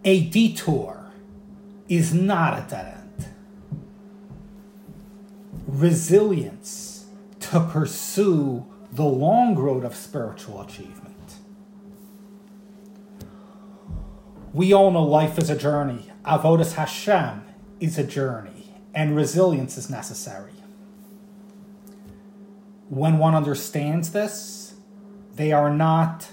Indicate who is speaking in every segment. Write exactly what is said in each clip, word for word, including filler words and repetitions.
Speaker 1: A detour is not a dead end. Resilience to pursue the long road of spiritual achievement. We all know life is a journey. Avodas Hashem is a journey, and resilience is necessary. When one understands this, they are not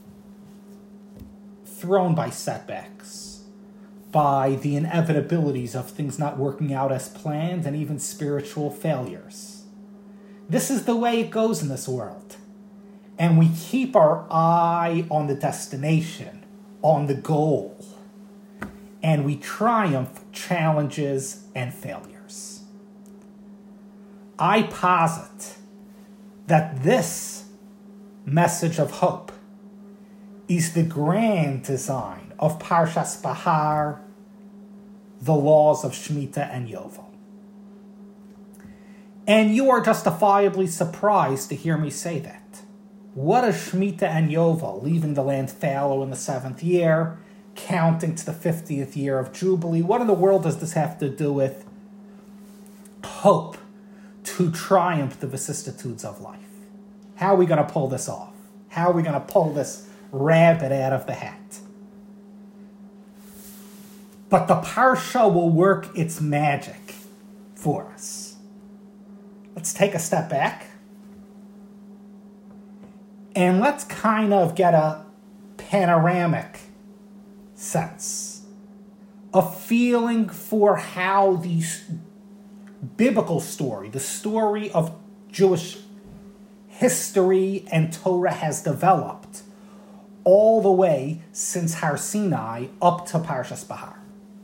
Speaker 1: thrown by setbacks, by the inevitabilities of things not working out as planned, and even spiritual failures. This is the way it goes in this world. And we keep our eye on the destination, on the goal, and we triumph challenges and failures. I posit that this message of hope is the grand design of Parshas Bahar, the laws of Shemitah and Yovel. And you are justifiably surprised to hear me say that. What is Shemitah and Yovel, leaving the land fallow in the seventh year, counting to the fiftieth year of Jubilee? What in the world does this have to do with hope to triumph the vicissitudes of life? How are we going to pull this off? How are we going to pull this rabbit out of the hat? But the Parsha will work its magic for us. Let's take a step back and let's kind of get a panoramic sense, a feeling for how the biblical story, the story of Jewish history and Torah has developed all the way since Har Sinai up to Parshas Bahar.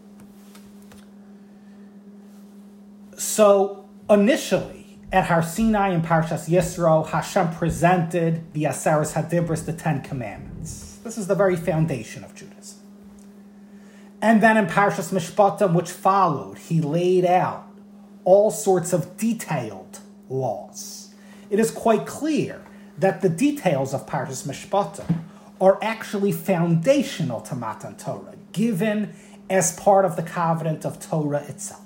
Speaker 1: So initially, at Har Sinai and Parshas Yisro, Hashem presented the Aseres Hadibros, the Ten Commandments. This is the very foundation of Judaism. And then in Parshas Mishpatim, which followed, he laid out all sorts of detailed laws. It is quite clear that the details of Parshas Mishpatim are actually foundational to Matan Torah, given as part of the covenant of Torah itself.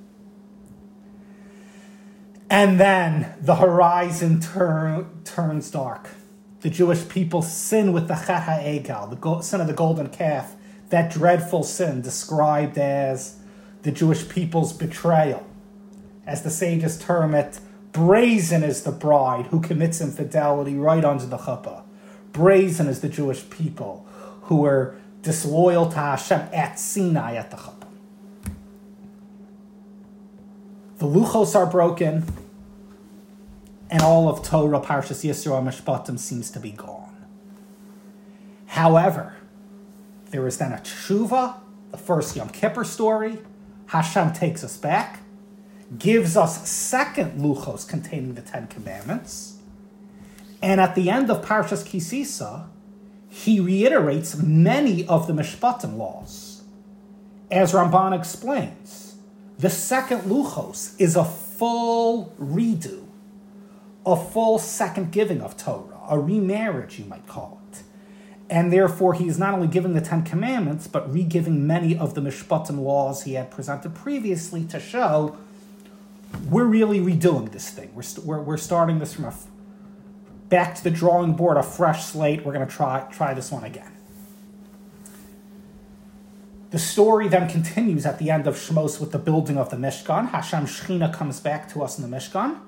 Speaker 1: And then the horizon tur- turns dark. The Jewish people sin with the Chet HaEgel, the go- sin of the golden calf, that dreadful sin described as the Jewish people's betrayal. As the sages term it, brazen is the bride who commits infidelity right under the chuppah. Brazen is the Jewish people who were disloyal to Hashem at Sinai at the chuppah. The luchos are broken, and all of Torah, Parshas Yisro, and Mishpatim seems to be gone. However, there is then a tshuva, the first Yom Kippur story. Hashem takes us back, gives us second luchos containing the Ten Commandments, and at the end of Parshas Kisisa, he reiterates many of the Mishpatim laws. As Ramban explains, the second luchos is a full redo, a full second giving of Torah, a remarriage, you might call it. And therefore, he is not only giving the Ten Commandments, but re-giving many of the Mishpatim laws he had presented previously to show we're really redoing this thing. We're, st- we're, we're starting this from a f- back to the drawing board, a fresh slate. We're going to try try this one again. The story then continues at the end of Shmos with the building of the Mishkan. Hashem Shechina comes back to us in the Mishkan,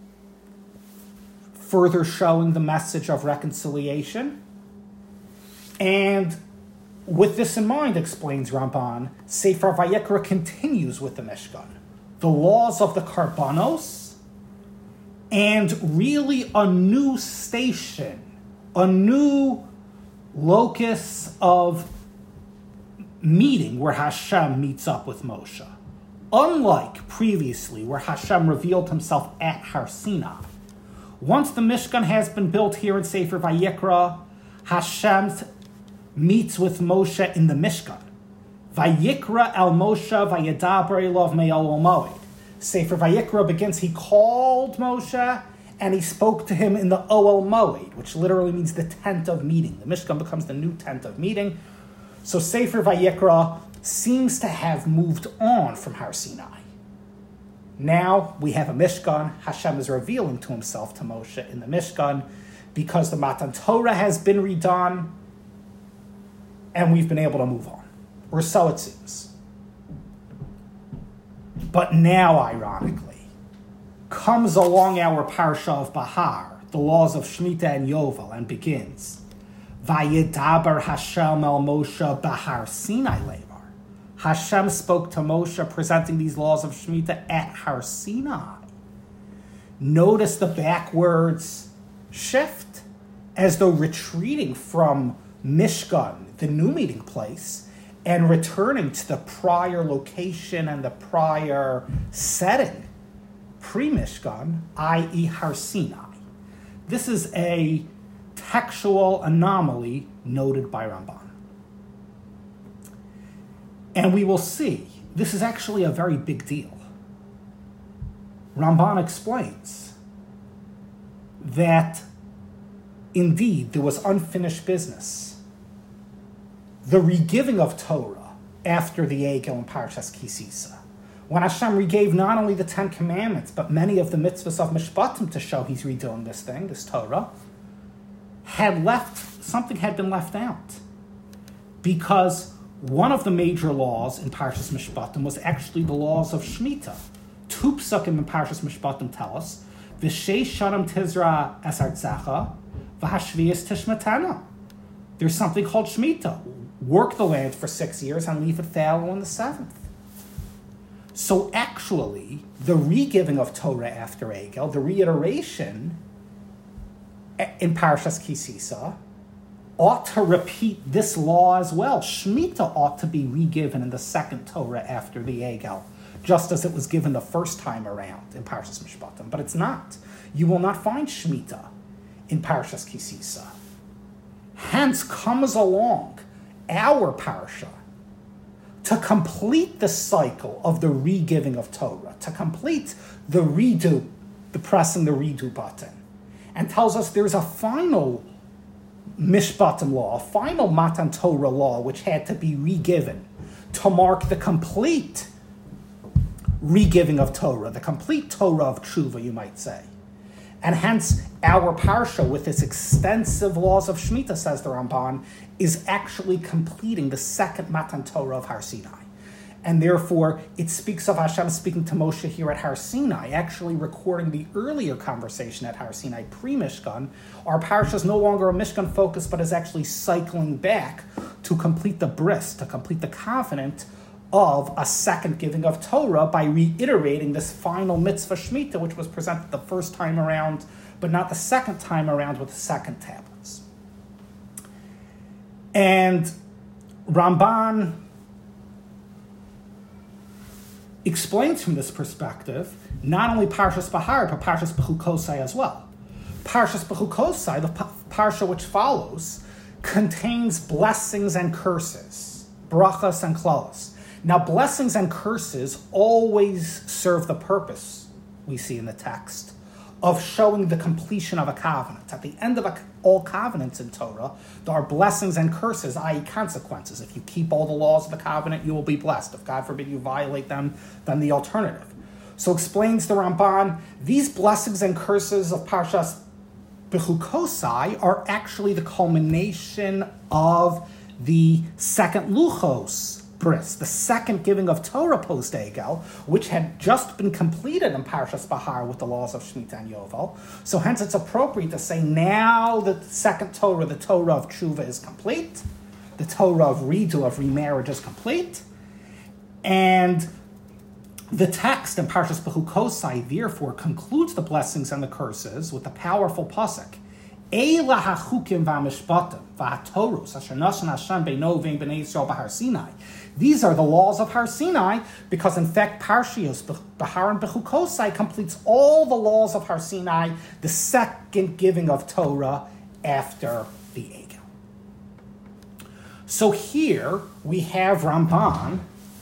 Speaker 1: further showing the message of reconciliation. And with this in mind, explains Ramban, Sefer Vayikra continues with the Mishkan, the laws of the Karbanos, and really a new station, a new locus of meeting where Hashem meets up with Moshe. Unlike previously, where Hashem revealed himself at Har Sinai, once the Mishkan has been built here in Sefer Vayikra, Hashem meets with Moshe in the Mishkan. Vayikra el Moshe vayedaber elov me'ol moed. Sefer Vayikra begins, he called Moshe and he spoke to him in the Oel Moed, which literally means the tent of meeting. The Mishkan becomes the new tent of meeting. So Sefer Vayikra seems to have moved on from Har Sinai. Now we have a Mishkan. Hashem is revealing to himself to Moshe in the Mishkan because the Matan Torah has been redone and we've been able to move on. Or so it seems. But now, ironically, comes along our Parsha of Bahar, the laws of Shemitah and Yovel, and begins, Vayedaber Hashem el Moshe Bahar Sinai Levar. Hashem spoke to Moshe presenting these laws of Shemitah at Har Sinai. Notice the backwards shift, as though retreating from Mishkan, the new meeting place, and returning to the prior location and the prior setting, pre-Mishkan, that is. Har Sinai. This is a textual anomaly noted by Ramban. And we will see, this is actually a very big deal. Ramban explains that indeed there was unfinished business. The regiving of Torah after the Egel in Parshas Kisisa, when Hashem regave not only the Ten Commandments, but many of the mitzvahs of Mishpatim to show he's redoing this thing, this Torah, had left, something had been left out. Because one of the major laws in Parshas Mishpatim was actually the laws of Shemitah. Two psukim in Parshas Mishpatim tell us, V'shei shanam tizra es artzecha, v'hashvias tishmatena. There's something called Shemitah. Work the land for six years and leave it fallow in the seventh. So actually, the regiving of Torah after Egel, the reiteration in Parshas Kisisa, ought to repeat this law as well. Shemitah ought to be regiven in the second Torah after the Egel, just as it was given the first time around in Parshas Mishpatim. But it's not. You will not find Shemitah in Parshas Kisisa. Hence comes along our parsha to complete the cycle of the regiving of Torah, to complete the redo, the pressing the redo button, and tells us there's a final Mishpatim law, a final Matan Torah law, which had to be regiven to mark the complete regiving of Torah, the complete Torah of Tshuva, you might say. And hence, our parsha, with its extensive laws of Shemitah, says the Ramban, is actually completing the second Matan Torah of Har Sinai. And therefore, it speaks of Hashem speaking to Moshe here at Har Sinai, actually recording the earlier conversation at Har Sinai, pre-Mishkan. Our parsha is no longer a Mishkan focus, but is actually cycling back to complete the bris, to complete the covenant of a second giving of Torah by reiterating this final mitzvah Shemitah, which was presented the first time around, but not the second time around with the second tablets. And Ramban explains from this perspective not only Parshas Bahar, but Parshas Bechukosai as well. Parshas Bechukosai, the parsha which follows, contains blessings and curses, brachas and klalos. Now, blessings and curses always serve the purpose, we see in the text, of showing the completion of a covenant. At the end of a, all covenants in Torah, there are blessings and curses, that is consequences. If you keep all the laws of the covenant, you will be blessed. If, God forbid, you violate them, then the alternative. So explains the Ramban, these blessings and curses of Parshas Bechukosai are actually the culmination of the second Luchos bris, the second giving of Torah post-Egel, which had just been completed in Parshas Bahar with the laws of Shemitah and Yovel. So hence it's appropriate to say now that the second Torah, the Torah of Tshuva, is complete, the Torah of redo, of remarriage, is complete, and the text in Parshas Bechukosai therefore concludes the blessings and the curses with the powerful pasuk, Eila hachukim v'amishpatim v'hatorus asher nasan Hashem beino v'im b'nei Yisrael b'Har Sinai. These are the laws of Har Sinai, because in fact Parshios Bahar and Bechukosai completes all the laws of Har Sinai, the second giving of Torah after the Egel. So here we have Ramban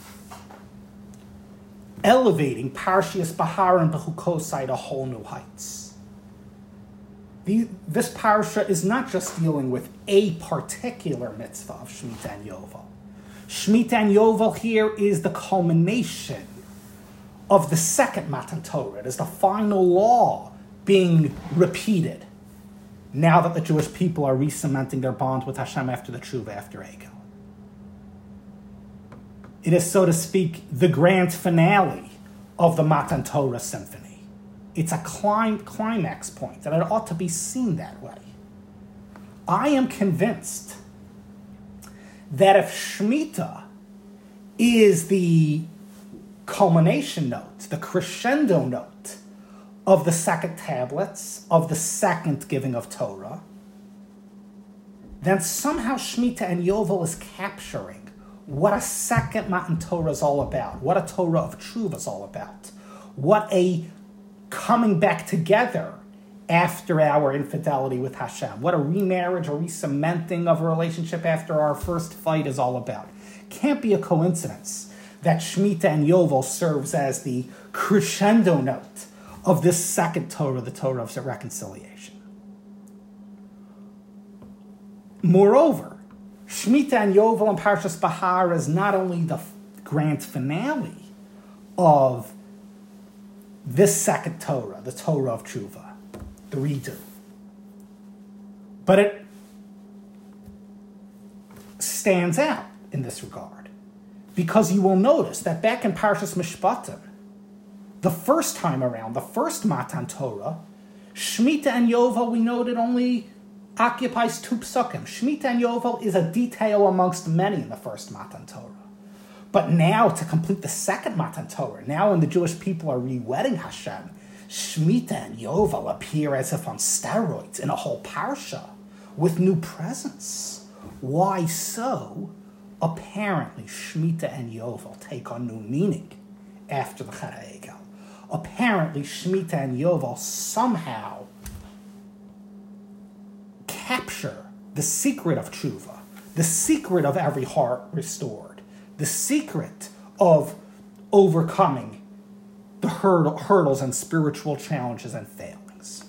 Speaker 1: elevating Parshios Bahar and Bechukosai to whole new heights. The, this parsha is not just dealing with a particular mitzvah of Shemitah and Yovel. Shemitah and Yovel here is the culmination of the second Matan Torah. It is the final law being repeated now that the Jewish people are re-cementing their bond with Hashem after the Tshuva, after Egel. It is, so to speak, the grand finale of the Matan Torah symphony. It's a clim- climax point, and it ought to be seen that way. I am convinced that if Shemitah is the culmination note, the crescendo note of the second tablets, of the second giving of Torah, then somehow Shemitah and Yovel is capturing what a second Matan Torah is all about, what a Torah of Tshuva is all about, what a coming back together after our infidelity with Hashem, what a remarriage or re-cementing of a relationship after our first fight is all about. Can't be a coincidence that Shemitah and Yovel serves as the crescendo note of this second Torah, the Torah of reconciliation. Moreover, Shemitah and Yovel and Parshas Bahar is not only the grand finale of this second Torah, the Torah of Tshuva, the redo, but it stands out in this regard because you will notice that back in Parshas Mishpatim, the first time around, the first Matan Torah, Shemitah and Yovel, we noted, only occupies two psukim. Shemitah and Yovel is a detail amongst many in the first Matan Torah. But now, to complete the second Matan Torah, now when the Jewish people are re-wedding Hashem, Shemitah and Yovel appear as if on steroids in a whole parsha with new presence. Why so? Apparently, Shemitah and Yovel take on new meaning after the Chet HaEgel. Apparently, Shemitah and Yovel somehow capture the secret of tshuva, the secret of every heart restored, the secret of overcoming the hurdle, hurdles and spiritual challenges and failings.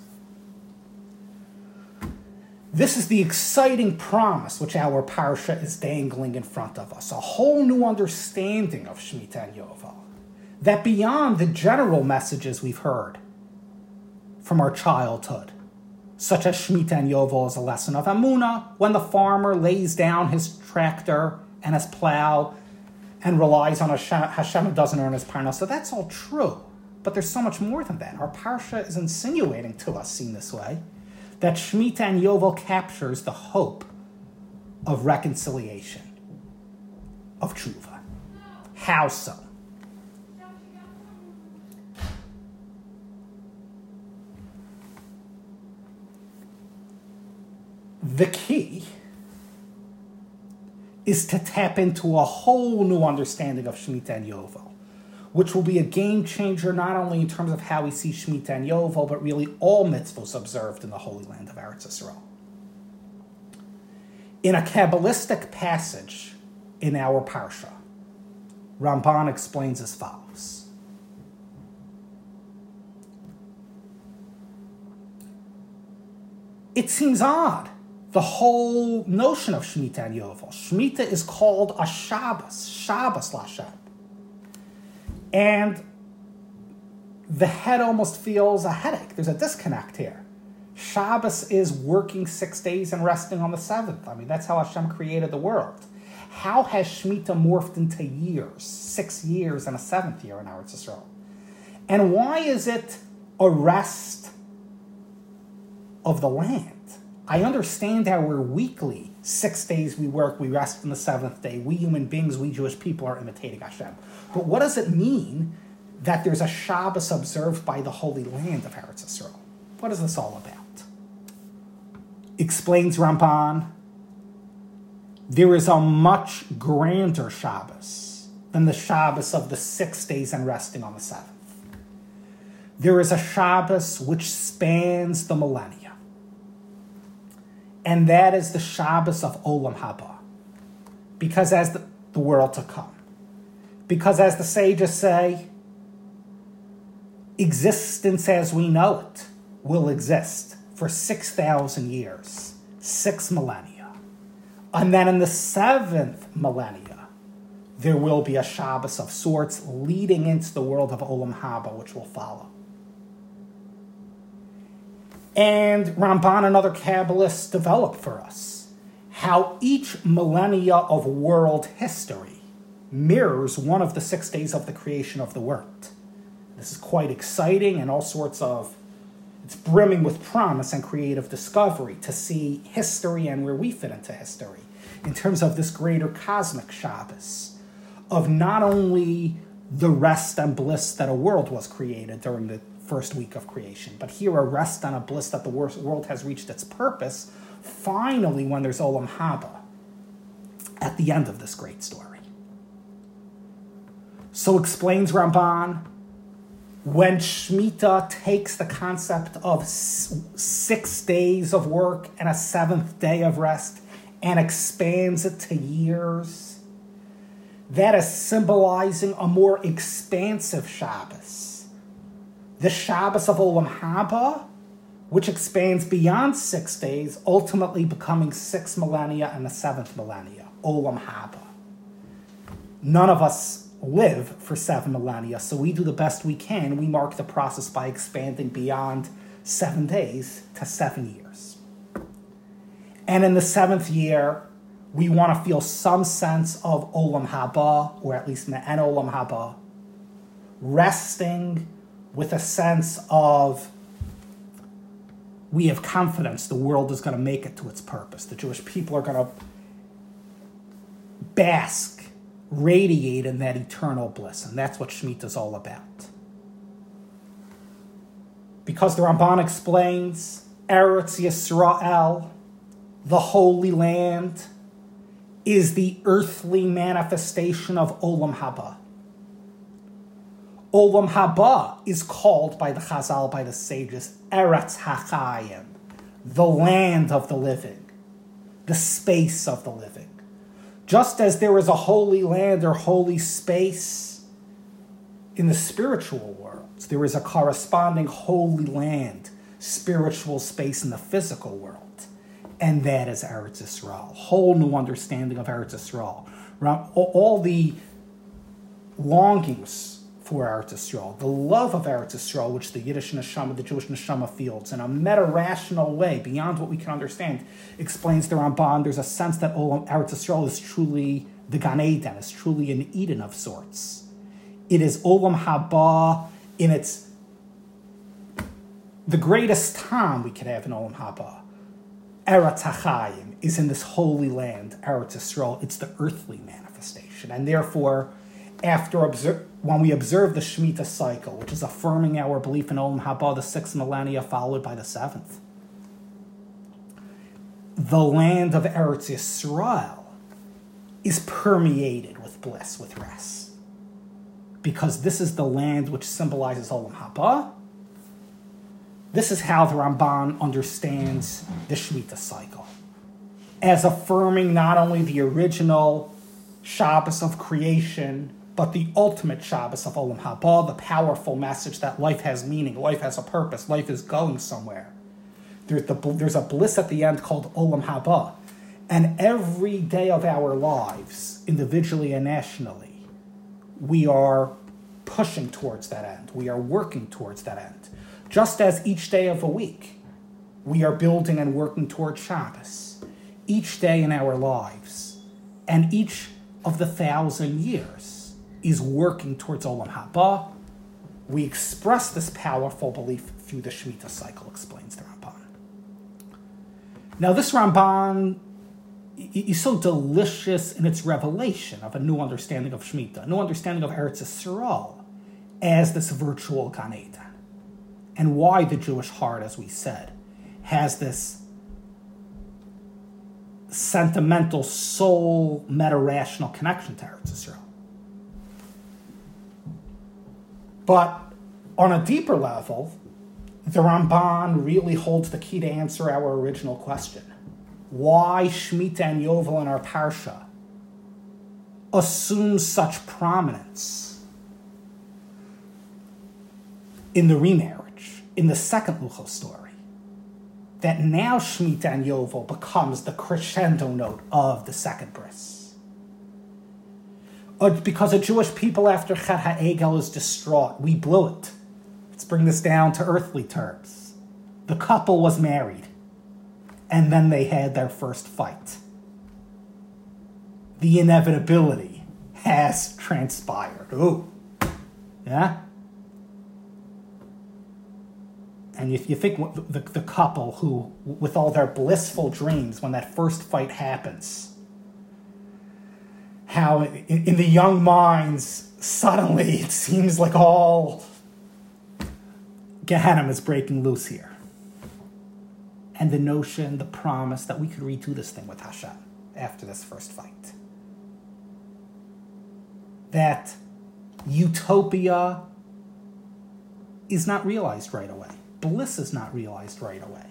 Speaker 1: This is the exciting promise which our parsha is dangling in front of us, a whole new understanding of Shemitah and Yovel, that beyond the general messages we've heard from our childhood, such as Shemitah and Yovel as a lesson of Amunah, when the farmer lays down his tractor and his plow and relies on Hashem, Hashem doesn't earn his parnasah. So that's all true. But there's so much more than that. Our parsha is insinuating to us, seen this way, that Shemitah and Yovel captures the hope of reconciliation, of tshuva. How so? The key is to tap into a whole new understanding of Shemitah and Yovel, which will be a game changer not only in terms of how we see Shemitah and Yovel, but really all mitzvahs observed in the Holy Land of Eretz Yisrael. In a Kabbalistic passage in our Parsha, Ramban explains as follows. It seems odd, the whole notion of Shemitah and Yovel. Shemitah is called a Shabbos, Shabbos Lashem. And the head almost feels a headache. There's a disconnect here. Shabbos is working six days and resting on the seventh. I mean, that's how Hashem created the world. How has Shemitah morphed into years, six years and a seventh year in Eretz Yisrael? And why is it a rest of the land? I understand how we're weekly. Six days we work, we rest on the seventh day. We human beings, we Jewish people are imitating Hashem. But what does it mean that there's a Shabbos observed by the Holy Land of Eretz Yisrael? What is this all about? Explains Ramban, there is a much grander Shabbos than the Shabbos of the six days and resting on the seventh. There is a Shabbos which spans the millennia. And that is the Shabbos of Olam Haba. Because as the, the world to come. Because as the sages say, existence as we know it will exist for six thousand years, six millennia. And then in the seventh millennia, there will be a Shabbos of sorts leading into the world of Olam Haba, which will follow. And Ramban and other Kabbalists develop for us how each millennia of world history mirrors one of the six days of the creation of the world. This is quite exciting and all sorts of, it's brimming with promise and creative discovery to see history and where we fit into history in terms of this greater cosmic Shabbos of not only the rest and bliss that a world was created during the first week of creation, but here a rest and a bliss that the world has reached its purpose finally when there's Olam Haba at the end of this great story. So explains Ramban, when Shemitah takes the concept of s- six days of work and a seventh day of rest and expands it to years, that is symbolizing a more expansive Shabbos. The Shabbos of Olam Haba, which expands beyond six days, ultimately becoming six millennia and the seventh millennia, Olam Haba. None of us live for seven millennia, so we do the best we can. We mark the process by expanding beyond seven days to seven years. And in the seventh year, we want to feel some sense of Olam Haba, or at least Me'en Olam Haba, resting with a sense of we have confidence the world is going to make it to its purpose. The Jewish people are going to bask, radiate in that eternal bliss. And that's what Shemitah is all about. Because the Ramban explains, Eretz Yisrael, the Holy Land, is the earthly manifestation of Olam Haba. Olam Haba is called by the Chazal, by the sages, Eretz HaChayim, the land of the living, the space of the living. Just as there is a holy land or holy space in the spiritual worlds, there is a corresponding holy land, spiritual space in the physical world. And that is Eretz Yisrael. Whole new understanding of Eretz Yisrael. All the longings for Eretz Yisrael, the love of Eretz Yisrael, which the Yiddish neshama, the Jewish neshama feels in a meta-rational way, beyond what we can understand, explains the Ramban. There's a sense that Olam Eretz Yisrael is truly the Gan Eden, is truly an Eden of sorts. It is Olam Haba in its, the greatest time we could have in Olam Haba. Eretz HaChayim is in this holy land, Eretz Yisrael. It's the earthly manifestation. And therefore, after observe, when we observe the Shemitah cycle, which is affirming our belief in Olam Haba, the sixth millennia followed by the seventh, the land of Eretz Yisrael is permeated with bliss, with rest. Because this is the land which symbolizes Olam Haba. This is how the Ramban understands the Shemitah cycle, as affirming not only the original Shabbos of creation, but the ultimate Shabbos of Olam Haba, the powerful message that life has meaning, life has a purpose, life is going somewhere. There's, the, there's a bliss at the end called Olam Haba. And every day of our lives, individually and nationally, we are pushing towards that end. We are working towards that end. Just as each day of a week, we are building and working towards Shabbos. Each day in our lives, and each of the thousand years, is working towards Olam Haba. We express this powerful belief through the Shemitah cycle, explains the Ramban. Now this Ramban is so delicious in its revelation of a new understanding of Shemitah, a new understanding of Eretz Yisrael as this virtual Gan Eden, and why the Jewish heart, as we said, has this sentimental soul meta-rational connection to Eretz Yisrael. But on a deeper level, the Ramban really holds the key to answer our original question. Why Shemitah and Yovel in our Parsha assume such prominence in the remarriage, in the second Luchos story, that now Shemitah and Yovel becomes the crescendo note of the second bris. Uh, because a Jewish people after Chet HaEgel is distraught. We blew it. Let's bring this down to earthly terms. The couple was married, and then they had their first fight. The inevitability has transpired. Ooh. Yeah? And if you think the, the, the couple who, with all their blissful dreams, when that first fight happens, how in, in the young minds, suddenly it seems like all Gehenna is breaking loose here. And the notion, the promise that we could redo this thing with Hashem after this first fight. That utopia is not realized right away. Bliss is not realized right away.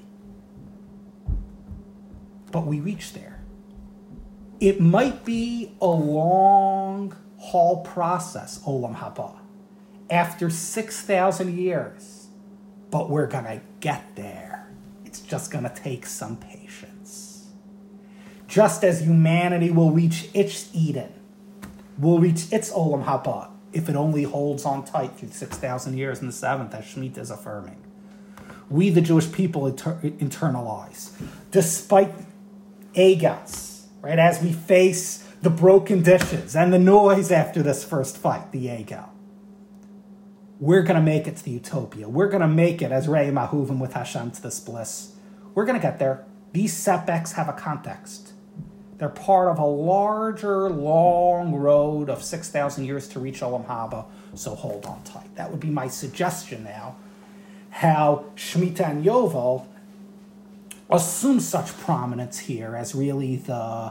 Speaker 1: But we reach there. It might be a long haul process, Olam Haba, after six thousand years, but we're going to get there. It's just going to take some patience. Just as humanity will reach its Eden, will reach its Olam Haba, if it only holds on tight through six thousand years in the seventh, as Shemitah is affirming. We, the Jewish people, inter- internalize. Despite egals, right, as we face the broken dishes and the noise after this first fight, the egel, we're going to make it to the utopia. We're going to make it, as Rei Mahuvim with Hashem, to this bliss. We're going to get there. These setbacks have a context. They're part of a larger, long road of six thousand years to reach Olam Haba, so hold on tight. That would be my suggestion now, how Shemitah and Yovel assume such prominence here as really the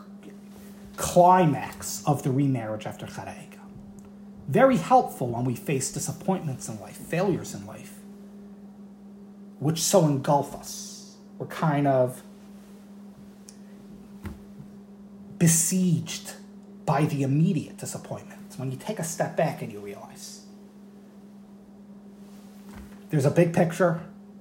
Speaker 1: climax of the remarriage after Chet HaEgel. Very helpful when we face disappointments in life, failures in life, which so engulf us. We're kind of besieged by the immediate disappointment. When you take a step back and you realize there's a big picture.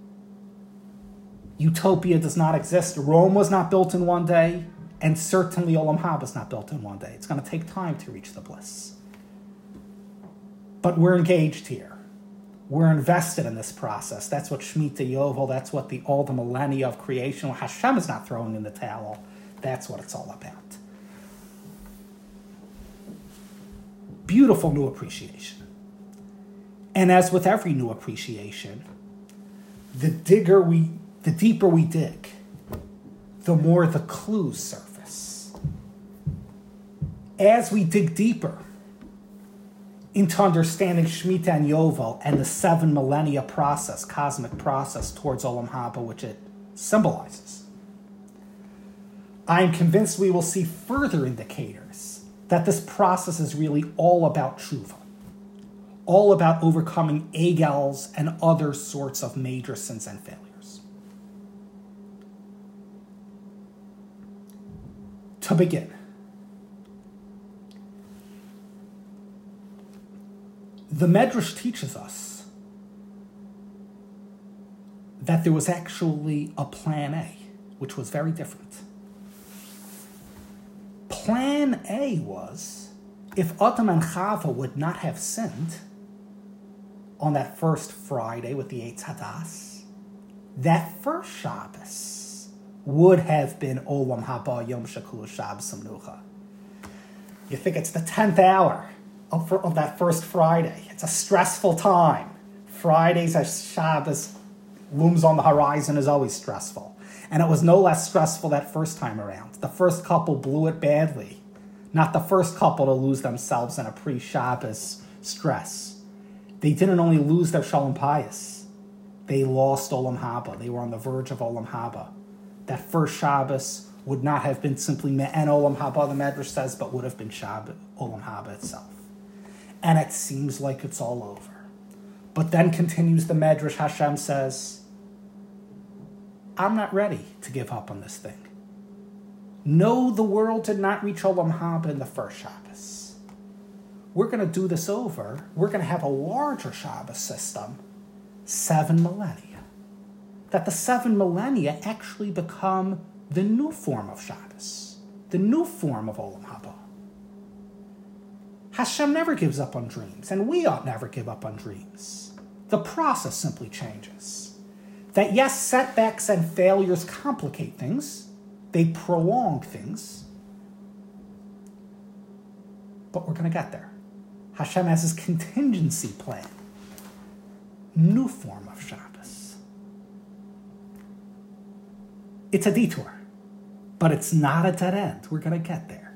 Speaker 1: Utopia does not exist. Rome was not built in one day, and certainly Olam Haba is not built in one day. It's going to take time to reach the bliss. But we're engaged here. We're invested in this process. That's what Shemitah Yovel, that's what the all the millennia of creation, Hashem is not throwing in the towel. That's what it's all about. Beautiful new appreciation. And as with every new appreciation, the digger we, the deeper we dig, the more the clues surface. As we dig deeper into understanding Shemitah and Yovel and the seven millennia process, cosmic process towards Olam Haba, which it symbolizes, I am convinced we will see further indicators that this process is really all about tshuva. All about overcoming egals and other sorts of major sins and failures. To begin, the Medrash teaches us that there was actually a plan A, which was very different. Plan A was, if Adam and Chava would not have sinned on that first Friday with the Eitz Hadas, that first Shabbos would have been Olam Haba Yom Shekulu Shabbos Menucha. You think it's the tenth hour of, of that first Friday. It's a stressful time. Fridays as Shabbos looms on the horizon is always stressful. And it was no less stressful that first time around. The first couple blew it badly. Not the first couple to lose themselves in a pre-Shabbos stress. They didn't only lose their Shalom Payis. They lost Olam Haba. They were on the verge of Olam Haba. That first Shabbos would not have been simply Me'en Olam Haba, the Medrash says, but would have been Shabbos, Olam Haba itself. And it seems like it's all over. But then continues the Medrash, Hashem says, I'm not ready to give up on this thing. No, the world did not reach Olam Haba in the first Shabbos. We're going to do this over. We're going to have a larger Shabbos system, seven millennia. That the seven millennia actually become the new form of Shabbos, the new form of Olam Haba. Hashem never gives up on dreams, and we ought never give up on dreams. The process simply changes. That yes, setbacks and failures complicate things, they prolong things, but we're going to get there. Hashem has his contingency plan. New form of Shabbos. It's a detour, but it's not a dead end. We're going to get there.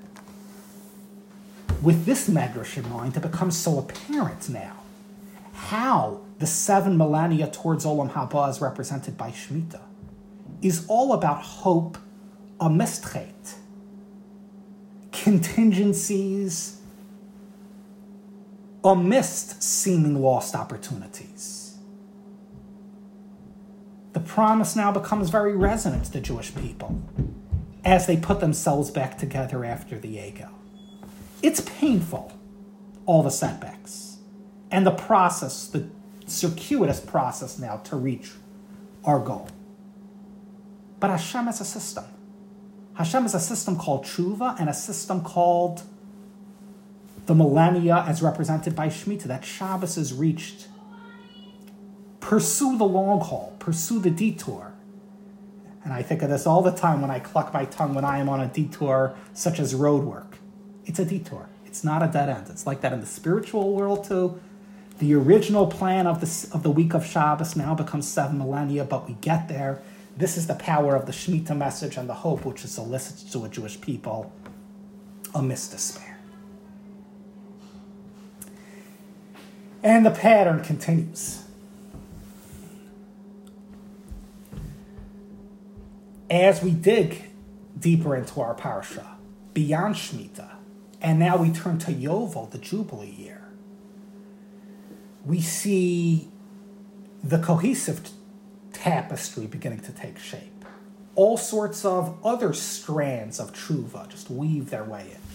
Speaker 1: With this medrash in mind, it becomes so apparent now how the seven millennia towards Olam Haba, as represented by Shemitah, is all about hope amidst chet, contingencies amidst seeming lost opportunities. The promise now becomes very resonant to the Jewish people as they put themselves back together after the Egel. It's painful, all the setbacks, and the process, the circuitous process now to reach our goal. But Hashem has a system. Hashem has a system called tshuva and a system called the millennia as represented by Shemitah, that Shabbos is reached. Pursue the long haul, pursue the detour. And I think of this all the time when I cluck my tongue when I am on a detour such as road work. It's a detour. It's not a dead end. It's like that in the spiritual world too. The original plan of the, of the week of Shabbos now becomes seven millennia, but we get there. This is the power of the Shemitah message and the hope which is elicited to a Jewish people amidst despair. And the pattern continues. As we dig deeper into our parsha, beyond Shemitah, and now we turn to Yovel, the Jubilee year, we see the cohesive tapestry beginning to take shape. All sorts of other strands of tshuva just weave their way in.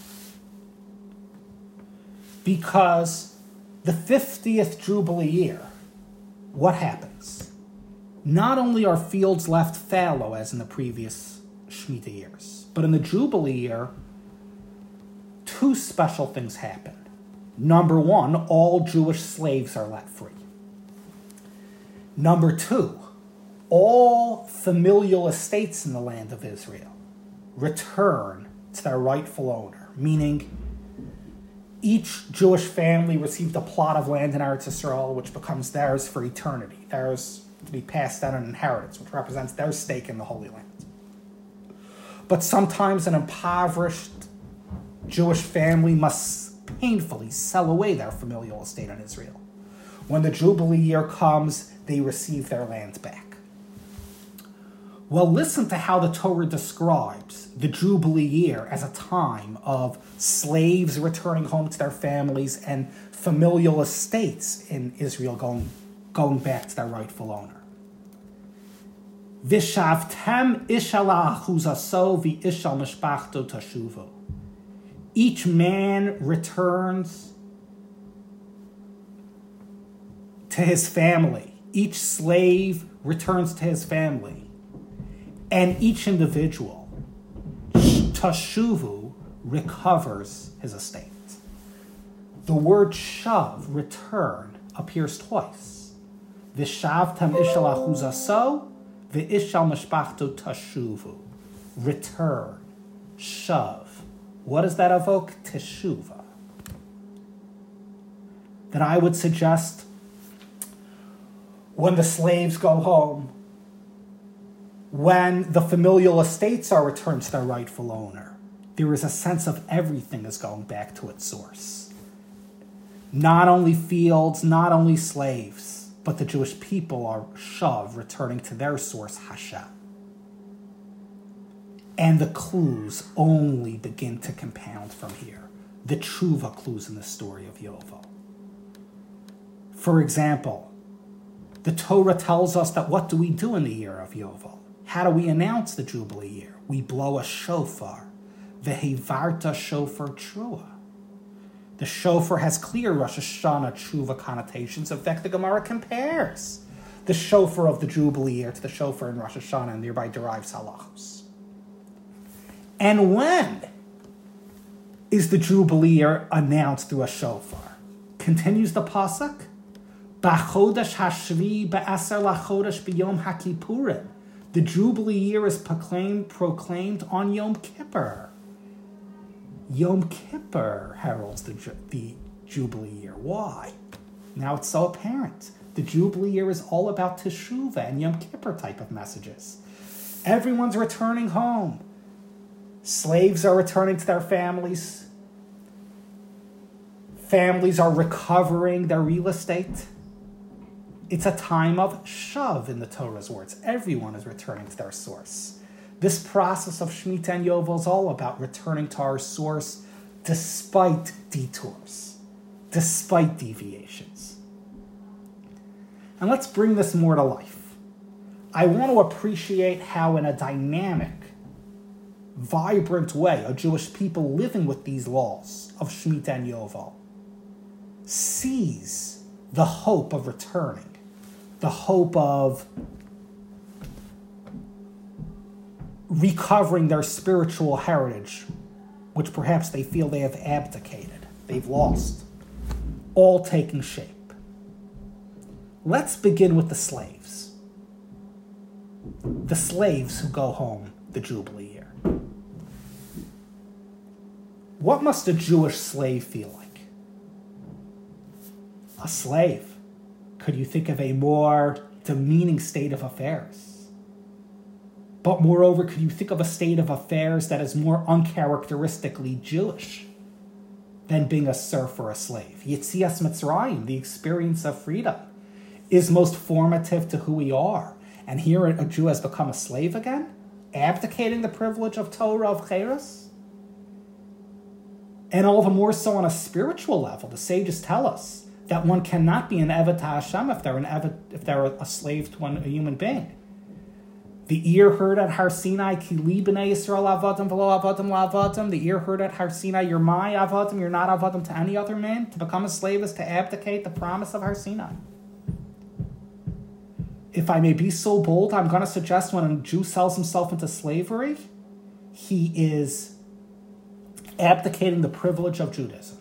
Speaker 1: Because the fiftieth Jubilee year, what happens? Not only are fields left fallow as in the previous Shemitah years, but in the Jubilee year, two special things happen. Number one, all Jewish slaves are let free. Number two, all familial estates in the land of Israel return to their rightful owner, meaning each Jewish family received a plot of land in Eretz Yisrael, which becomes theirs for eternity, theirs to be passed down in inheritance, which represents their stake in the Holy Land. But sometimes an impoverished Jewish family must painfully sell away their familial estate in Israel. When the Jubilee year comes, they receive their land back. Well, listen to how the Torah describes the Jubilee year as a time of slaves returning home to their families and familial estates in Israel going, going back to their rightful owner. Vishavtem ishala achuzaso v'ishal mishpachto tashuvo. Each man returns to his family. Each slave returns to his family. And each individual, tashuvu, recovers his estate. The word shav, return, appears twice. Vishavtem ishal achuzaso, v'ishal mishpachto tashuvu. Return, shav. What does that evoke? Teshuvah. That I would suggest when the slaves go home, when the familial estates are returned to their rightful owner, there is a sense of everything is going back to its source. Not only fields, not only slaves, but the Jewish people are shav, returning to their source, Hashem. And the clues only begin to compound from here. The tshuva clues in the story of Yovel. For example, the Torah tells us that what do we do in the year of Yovel? How do we announce the Jubilee year? We blow a shofar. Vehevarta shofar trua. The shofar has clear Rosh Hashanah tshuva connotations. In fact, the Gemara compares the shofar of the Jubilee year to the shofar in Rosh Hashanah and thereby derives halachos. And when is the Jubilee year announced through a shofar. Continues the pasuk, B'chodesh hashvi be'aser lachodesh b'yom haKippurim. The Jubilee year is proclaimed, proclaimed on Yom Kippur. Yom Kippur heralds the, the Jubilee year. Why? Now it's so apparent. The Jubilee year is all about Teshuvah and Yom Kippur type of messages. Everyone's returning home. Slaves are returning to their families. Families are recovering their real estate. It's a time of shav in the Torah's words. Everyone is returning to their source. This process of Shemitah and Yovel is all about returning to our source despite detours, despite deviations. And let's bring this more to life. I want to appreciate how in a dynamic, vibrant way, a Jewish people living with these laws of Shemitah and Yovel sees the hope of returning, the hope of recovering their spiritual heritage, which perhaps they feel they have abdicated, they've lost, all taking shape. Let's begin with the slaves. The slaves who go home the Jubilee year. What must a Jewish slave feel like? A slave. Could you think of a more demeaning state of affairs? But moreover, could you think of a state of affairs that is more uncharacteristically Jewish than being a serf or a slave? Yetzias Mitzrayim, the experience of freedom, is most formative to who we are. And here a Jew has become a slave again, abdicating the privilege of Torah, of Cheres. And all the more so on a spiritual level. The sages tell us that one cannot be an Eved to Hashem if they're an Eved, if they're a slave to one, a human being. The ear heard at Har Sinai, Ki li b'nei Yisrael avadim v'lo avadim la'avadim. The ear heard at Har Sinai, you're my avadim, you're not avadim to any other man. To become a slave is to abdicate the promise of Har Sinai. If I may be so bold, I'm going to suggest when a Jew sells himself into slavery, he is abdicating the privilege of Judaism.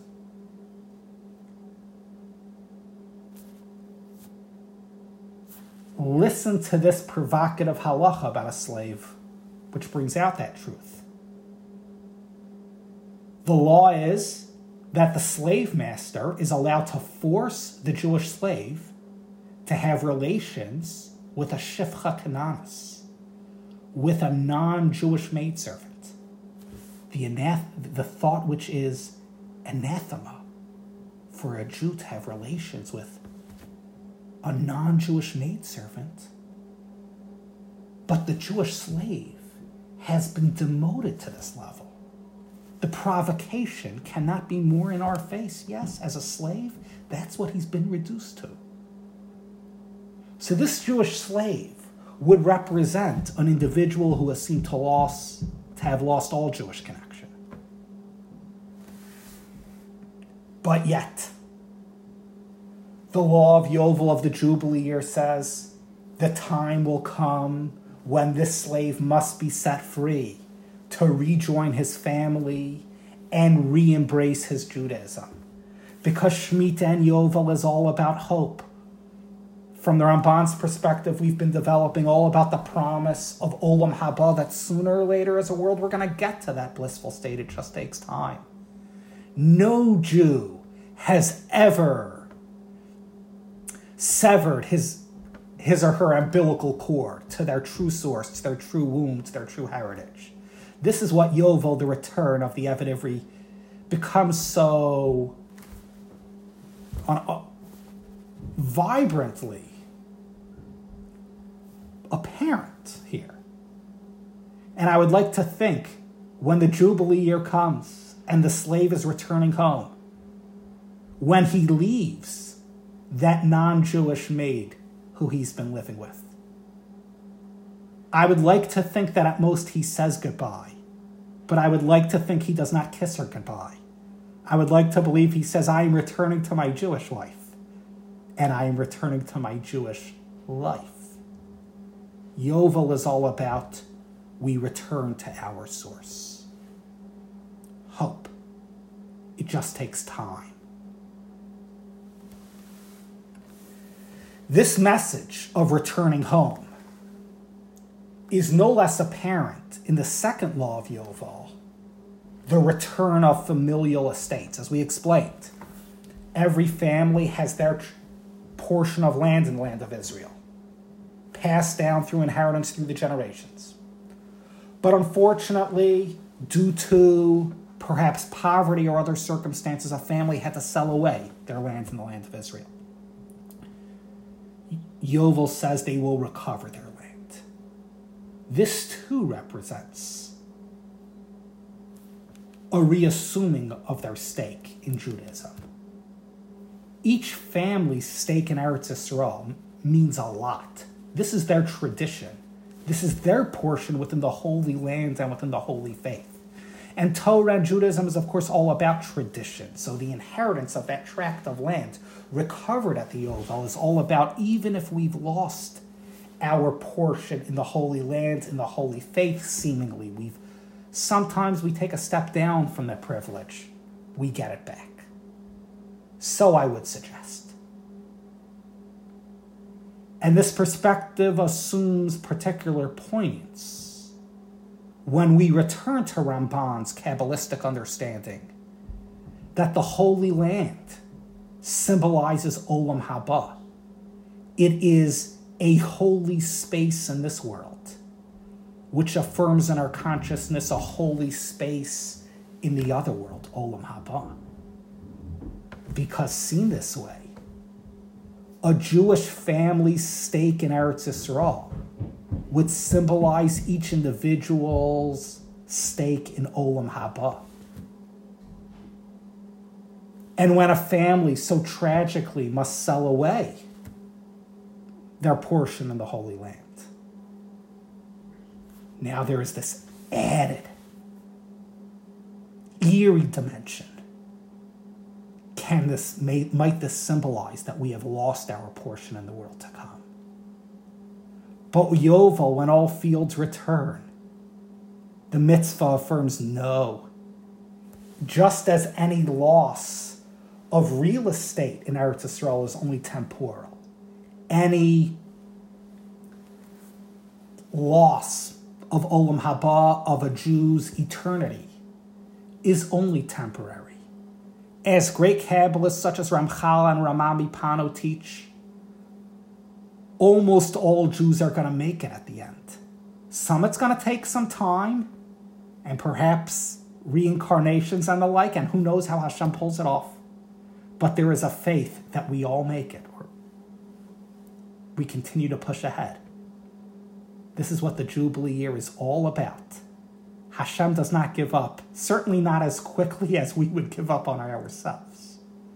Speaker 1: Listen to this provocative halacha about a slave, which brings out that truth. The law is that the slave master is allowed to force the Jewish slave to have relations with a shifcha kananis, with a non-Jewish maidservant. The, anath- the thought which is anathema for a Jew to have relations with a non-Jewish maidservant. But the Jewish slave has been demoted to this level. The provocation cannot be more in our face. Yes, as a slave, that's what he's been reduced to. So this Jewish slave would represent an individual who has seemed to lost, to have lost all Jewish connection. But yet, the law of Yovel of the Jubilee year says, the time will come when this slave must be set free to rejoin his family and re-embrace his Judaism. Because Shemitah and Yovel is all about hope. From the Ramban's perspective, we've been developing all about the promise of Olam Haba, that sooner or later as a world we're going to get to that blissful state. It just takes time. No Jew has ever severed his, his or her umbilical cord to their true source, to their true womb, to their true heritage. This is what Yovel, the return of the Eved Ivri, becomes so uh, vibrantly apparent here. And I would like to think when the Jubilee year comes and the slave is returning home, when he leaves that non-Jewish maid who he's been living with, I would like to think that at most he says goodbye, but I would like to think he does not kiss her goodbye. I would like to believe he says, I am returning to my Jewish wife, and I am returning to my Jewish life. Yovel is all about we return to our source. Hope. just takes time. This message of returning home is no less apparent in the second law of Yovel, the return of familial estates. As we explained, every family has their tr- portion of land in the land of Israel, passed down through inheritance through the generations. But unfortunately, due to perhaps poverty or other circumstances, a family had to sell away their land in the land of Israel. Yovel says they will recover their land. This too represents a reassuming of their stake in Judaism. Each family's stake in Eretz Yisrael means a lot. This is their tradition. This is their portion within the Holy Land and within the Holy Faith. And Torah and Judaism is, of course, all about tradition. So the inheritance of that tract of land recovered at the Yovel is all about, even if we've lost our portion in the Holy Land, in the Holy Faith, seemingly, we've sometimes we take a step down from that privilege, we get it back. So I would suggest. And this perspective assumes particular poignance when we return to Ramban's Kabbalistic understanding that the Holy Land symbolizes Olam Haba. It is a holy space in this world, which affirms in our consciousness a holy space in the other world, Olam Haba. Because seen this way, a Jewish family's stake in Eretz Yisrael would symbolize each individual's stake in Olam Haba. And when a family so tragically must sell away their portion in the Holy Land, now there is this added, eerie dimension. Can this, may, might this symbolize that we have lost our portion in the world to come? But Yovel, when all fields return, the mitzvah affirms no. Just as any loss of real estate in Eretz Yisrael is only temporal, any loss of Olam Haba, of a Jew's eternity, is only temporary. As great Kabbalists such as Ramchal and Rama Mipano teach, almost all Jews are going to make it at the end. Some it's going to take some time, and perhaps reincarnations and the like, and who knows how Hashem pulls it off. But there is a faith that we all make it, or we continue to push ahead. This is what the Jubilee year is all about. Hashem does not give up, certainly not as quickly as we would give up on ourselves.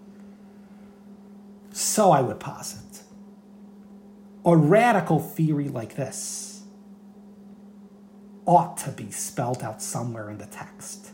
Speaker 1: So I would posit, a radical theory like this ought to be spelled out somewhere in the text.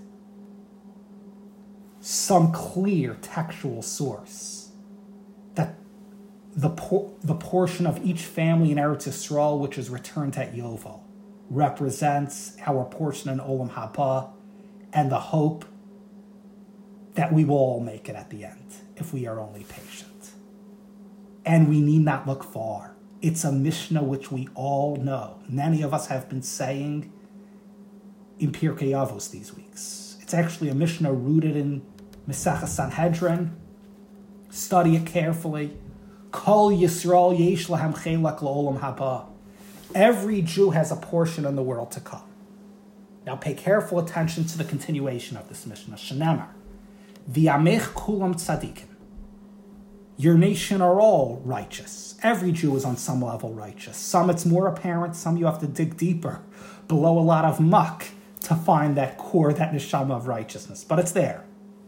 Speaker 1: Some clear textual source that the, por- the portion of each family in Eretz Yisrael which is returned at Yovel represents our portion in Olam Haba and the hope that we will all make it at the end if we are only patient. And we need not look far. It's a Mishnah which we all know. Many of us have been saying in Pirkei Avos these weeks. It's actually a Mishnah rooted in Masechah Sanhedrin. Study it carefully. Kol Yisrael yesh lahem chelak la'olam haba. Every Jew has a portion in the world to come. Now pay careful attention to the continuation of this Mishnah. Shenemar, v'yamech kulam tzadikim. Your nation are all righteous. Every Jew is on some level righteous. Some it's more apparent, some you have to dig deeper, below a lot of muck, to find that core, that neshama of righteousness. But it's there.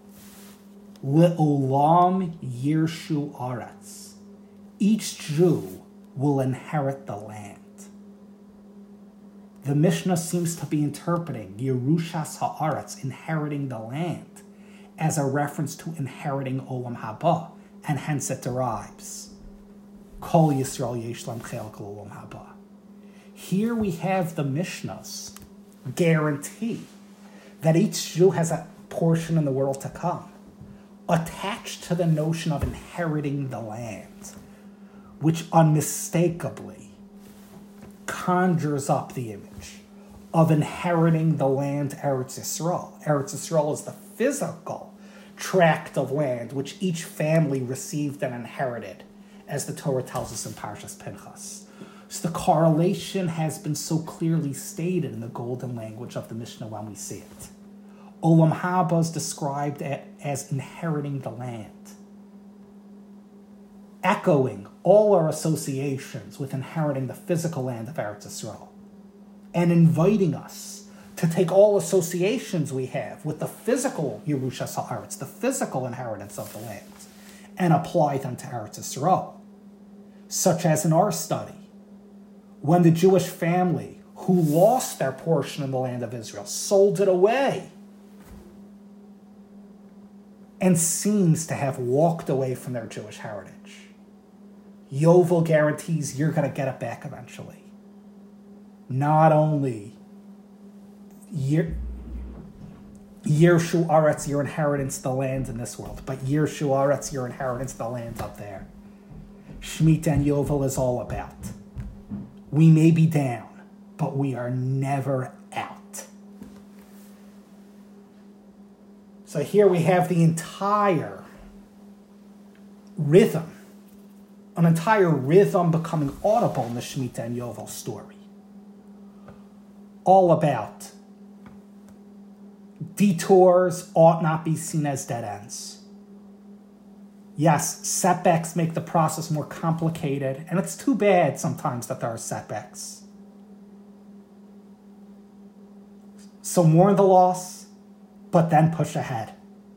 Speaker 1: Le'olam yirshu aretz. Each Jew will inherit the land. The Mishnah seems to be interpreting Yerushas ha'aretz, inheriting the land, as a reference to inheriting Olam Haba, and hence it derives Kol Yisrael yesh lam chelak l'olam haba. Here we have the Mishnah's guarantee that each Jew has a portion in the world to come. attached to the notion of inheriting the land, which unmistakably conjures up the image of inheriting the land Eretz Yisrael. Eretz Yisrael is the physical tract of land which each family received and inherited, as the Torah tells us in Parshas Pinchas. So the correlation has been so clearly stated in the golden language of the Mishnah when we see it. Olam Haba is described as inheriting the land, echoing all our associations with inheriting the physical land of Eretz Yisrael, and inviting us to take all associations we have with the physical Yerushas Haaretz, the physical inheritance of the land, and apply them to Eretz Yisrael. Such as in our study, when the Jewish family who lost their portion in the land of Israel sold it away and seems to have walked away from their Jewish heritage. Yovel guarantees you're going to get it back eventually. Not only Yershu Aretz, your inheritance, the land in this world, but Yershu Aretz, your inheritance, the land up there. Shemitah and Yovel is all about. We may be down, but we are never out. So here we have the entire rhythm, an entire rhythm becoming audible in the Shemitah and Yovel story. All about detours ought not be seen as dead ends. Yes, setbacks make the process more complicated, and it's too bad sometimes that there are setbacks. So mourn the loss, but then push ahead.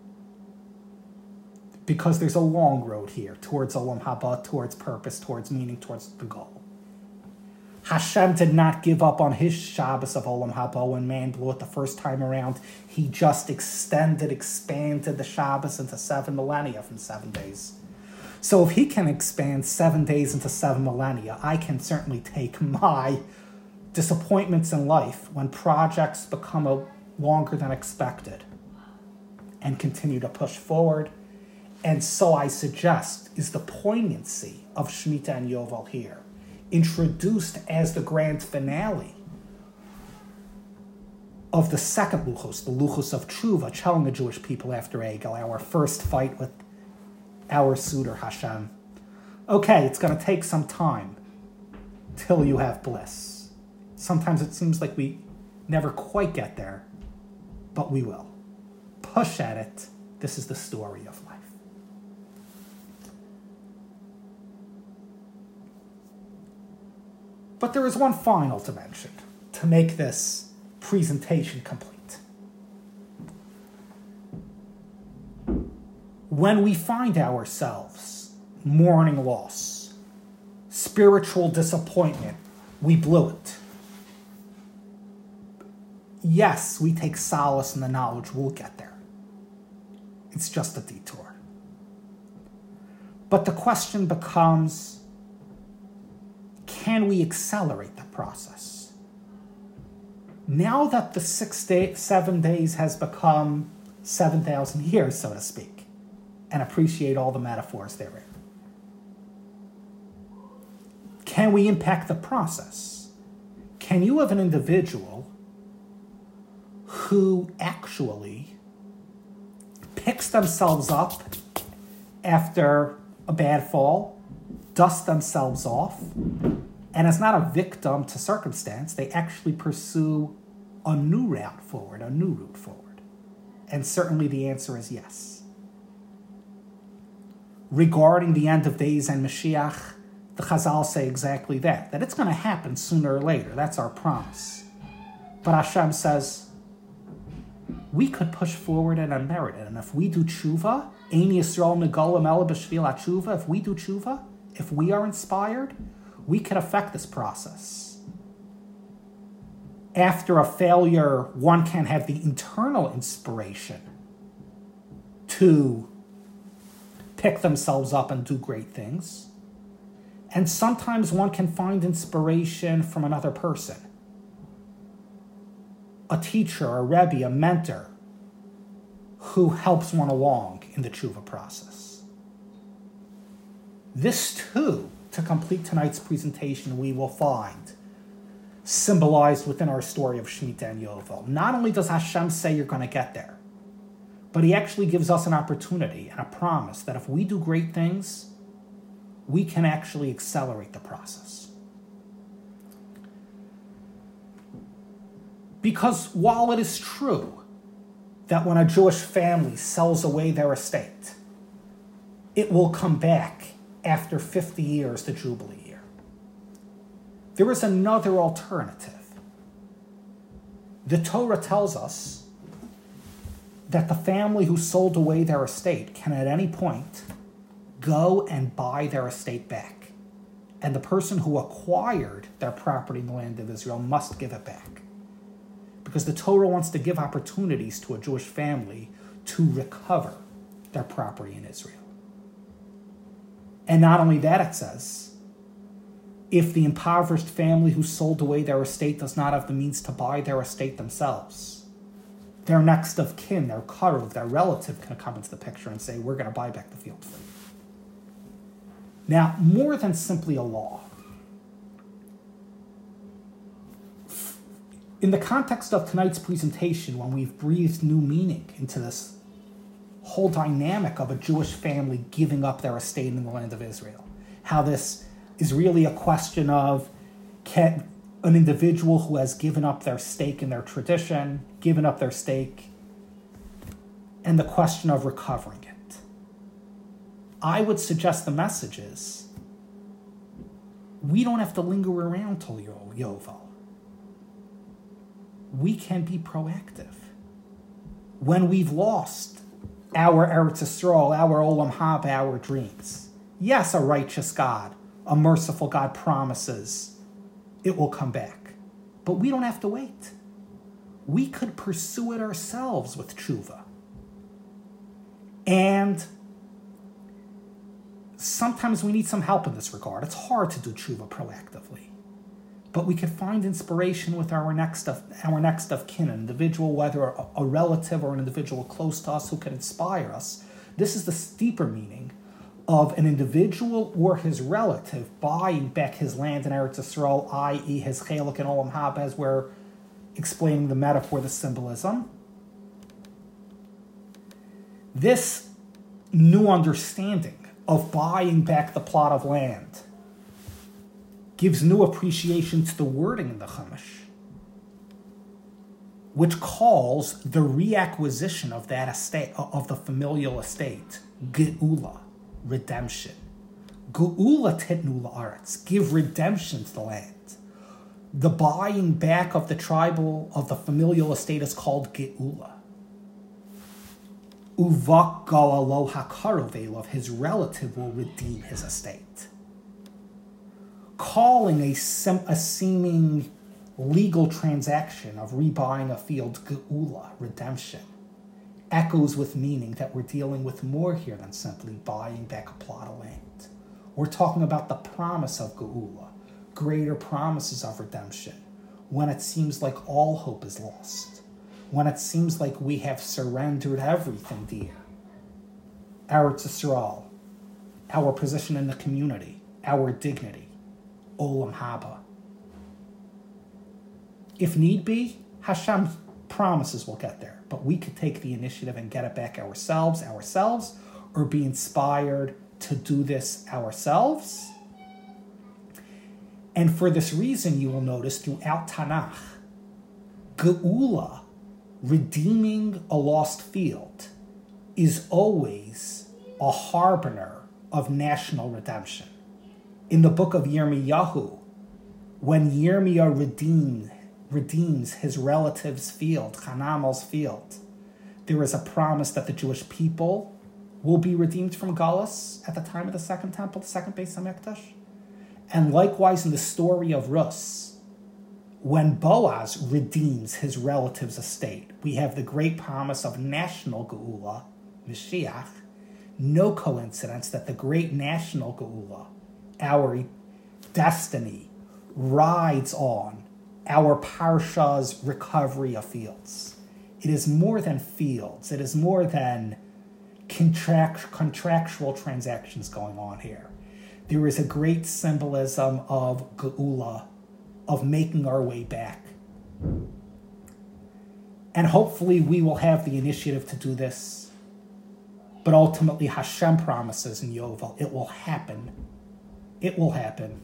Speaker 1: Because there's a long road here towards Olam Haba, towards purpose, towards meaning, towards the goal. Hashem did not give up on his Shabbos of Olam Haba when man blew it the first time around. He just extended, expanded the Shabbos into seven millennia from seven days. So if he can expand seven days into seven millennia, I can certainly take my disappointments in life when projects become a longer than expected and continue to push forward. And so I suggest is the poignancy of Shemitah and Yovel here, introduced as the grand finale of the second Luchos, the Luchos of Tshuva, telling the Jewish people after Egel, our first fight with our suitor Hashem. Okay, it's going to take some time till you have bliss. Sometimes it seems like we never quite get there, but we will. Push at it. This is the story of life. But there is one final dimension to make this presentation complete. When we find ourselves mourning loss, spiritual disappointment, we blew it. Yes, we take solace in the knowledge we'll get there. It's just a detour. But the question becomes, can we accelerate the process? Now that the six day, seven days has become seven thousand years, so to speak, and appreciate all the metaphors therein, can we impact the process? Can you have an individual who actually picks themselves up after a bad fall, dust themselves off, and is not a victim to circumstance, they actually pursue a new route forward, a new route forward? And certainly the answer is yes. Regarding the end of days and Mashiach, the Chazal say exactly that, that it's going to happen sooner or later. That's our promise. But Hashem says, we could push forward and unmerit it. And if we do tshuva, Ein Yisrael Negolim Ela B'Shvil HaTshuva, if we do tshuva, if we are inspired, we can affect this process. After a failure, one can have the internal inspiration to pick themselves up and do great things. And sometimes one can find inspiration from another person. A teacher, a rebbe, a mentor, who helps one along in the tshuva process. This too, to complete tonight's presentation, we will find symbolized within our story of Shemitah and Yovel. Not only does Hashem say you're going to get there, but he actually gives us an opportunity and a promise that if we do great things, we can actually accelerate the process. Because while it is true that when a Jewish family sells away their estate, it will come back after fifty years, the Jubilee year, there is another alternative. The Torah tells us that the family who sold away their estate can at any point go and buy their estate back. And the person who acquired their property in the land of Israel must give it back. Because the Torah wants to give opportunities to a Jewish family to recover their property in Israel. And not only that, it says, if the impoverished family who sold away their estate does not have the means to buy their estate themselves, their next of kin, their karov, their relative can come into the picture and say, we're going to buy back the field for you. Now, more than simply a law, in the context of tonight's presentation, when we've breathed new meaning into this whole dynamic of a Jewish family giving up their estate in the land of Israel, how this is really a question of can an individual who has given up their stake in their tradition, given up their stake, and the question of recovering it. I would suggest the message is, we don't have to linger around till Yovel. We can be proactive. When we've lost our Eretz Yisrael, our Olam Haba, our dreams, yes, a righteous God, a merciful God promises it will come back. But we don't have to wait. We could pursue it ourselves with tshuva. And sometimes we need some help in this regard. It's hard to do tshuva proactively. But we can find inspiration with our next of our next of kin, an individual, whether a, a relative or an individual close to us who can inspire us. This is the deeper meaning of an individual or his relative buying back his land in Eretz Yisrael, that is his chelek and Olam Haba, as we're explaining the metaphor, the symbolism. This new understanding of buying back the plot of land gives new appreciation to the wording in the Chumash, which calls the reacquisition of that estate, of the familial estate, geula, redemption. Geula titnu la'aretz, give redemption to the land. The buying back of the tribal, of the familial estate is called geula. Uvak galalo hakarov, of his relative will redeem his estate. Calling a, sem- a seeming legal transaction of rebuying a field geula, redemption, echoes with meaning that we're dealing with more here than simply buying back a plot of land. We're talking about the promise of geula, greater promises of redemption, when it seems like all hope is lost, when it seems like we have surrendered everything dear. Eretz Yisrael, our position in the community, our dignity, Olam Haba. If need be, Hashem promises we'll get there, but we could take the initiative and get it back ourselves, ourselves, or be inspired to do this ourselves. And for this reason, you will notice throughout Tanakh, Geula, redeeming a lost field, is always a harbinger of national redemption. In the book of Yirmiyahu, when Yirmiyah redeemed, redeems his relative's field, Hanamel's field, there is a promise that the Jewish people will be redeemed from Galus at the time of the second temple, the second Beis HaMikdash. And likewise in the story of Rus, when Boaz redeems his relative's estate, we have the great promise of national Geula, Mashiach. No coincidence that the great national Geula, our destiny, rides on our Parsha's recovery of fields. It is more than fields. It is more than contract, contractual transactions going on here. There is a great symbolism of geula, of making our way back. And hopefully we will have the initiative to do this. But ultimately Hashem promises in Yovel, it will happen. It will happen.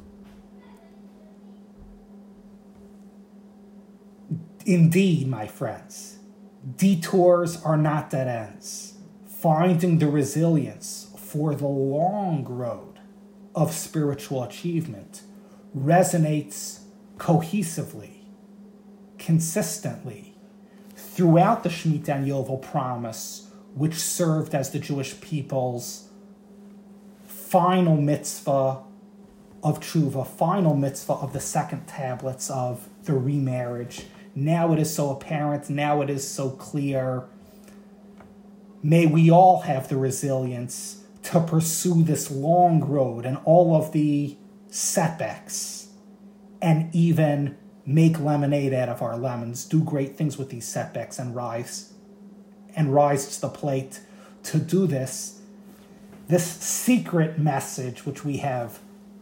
Speaker 1: Indeed, my friends, detours are not dead ends. Finding the resilience for the long road of spiritual achievement resonates cohesively, consistently, throughout the Shemitah and Yovel promise, which served as the Jewish people's final mitzvah of tshuva, final mitzvah of the second tablets of the remarriage. Now it is so apparent, now it is so clear. May we all have the resilience to pursue this long road and all of the setbacks, and even make lemonade out of our lemons, do great things with these setbacks and rise, and rise to the plate to do this. This secret message which we have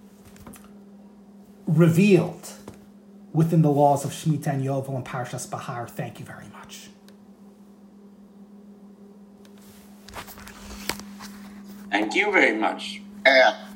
Speaker 1: revealed within the laws of Shemitah and Yovel and Parshas Bahar. Thank you very much.
Speaker 2: Thank you very much.
Speaker 3: Yeah.